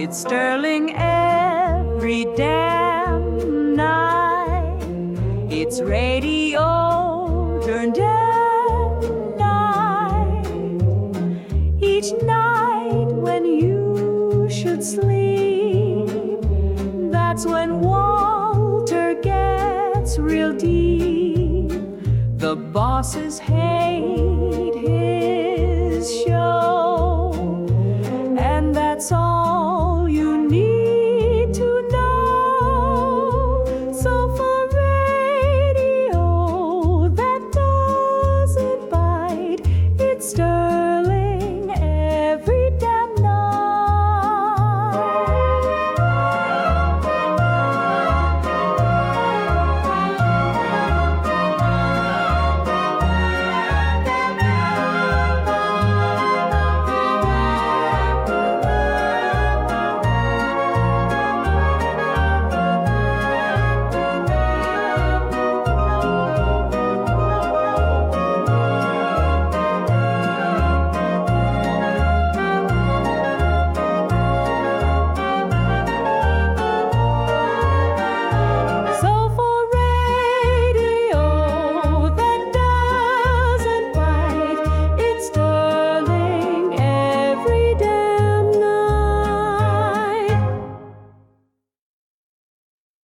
It's Sterling every damn night. It's radio turned every night. Each night when you should sleep, that's when Walter gets real deep. The bosses hate his show.